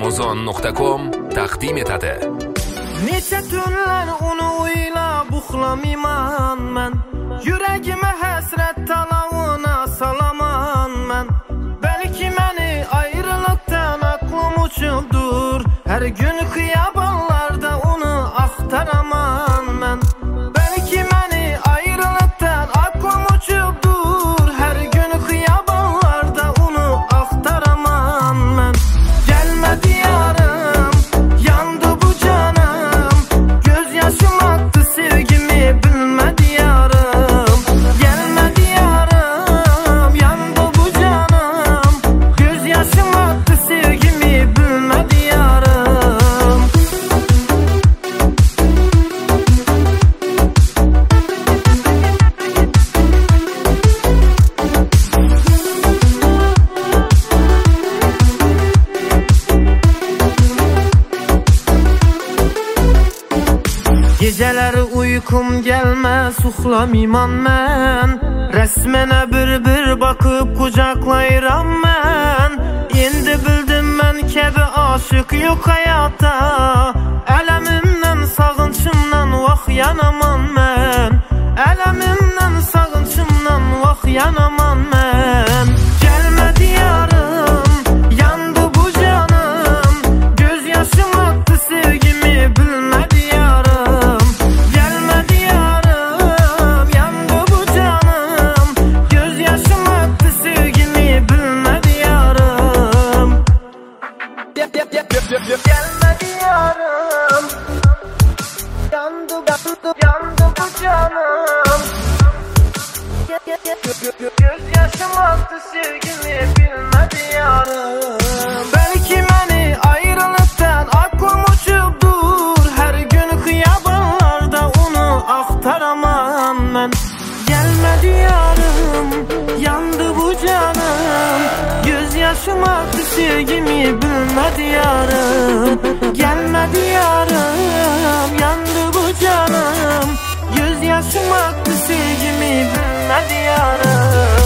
Amazon.com taqdim etadi. Neçə tunlar onu oylab uxlamayman mən. Yürəyimə həsrət talavuna salaman mən. Bəlkə məni ayrılıqdan aklım uçubdur. Hər gün xiyabanlarda onu axtaraman mən. Bəlkə məni ayrılıqdan aklım uçubdur. Hər gün xiyabanlarda onu axtaraman mən. Gəlmədi yarım, yandı bu canım. Göz yaşım aktı sevgimi bilmədi yarım. Gəlmədi yarım, yandı bu canım. Göz yaşım aktı sevgimi bilmədi yarım. Geceleri uykum gelmez, uxlamayman mən. Resmene bir bakıp kucaklayıram mən. İndi bildim mən kəbi aşık yok hayata. Ələmimdən, sağınçımdan vaxt yanaman mən. Ələmimdən, sağınçımdan vaxt yanaman mən. Gəlmədi yarım, yandı bu canım. Göz yaşım aktı sevgimi bilmədi yarım. Gəlmədi yarım, yandı bu canım. Göz yaşım aktı sevgimi bilmədi yarım. Gəlmədi yarım, yandı bu canım. Göz yaşım aktı sevgimi bilmədi yarım. Belki məni ayrılıqdan aklım uçubdur. Hər gün xiyabanlarda onu axtaraman mən. Gəlmədi yarım, yandı bu canım. Göz yaşım aktı sevgimi bilmədi yarım. Gəlmədi yarım, yandı bu canım. Göz yaşım aktı sevgimi bilmədi yarım.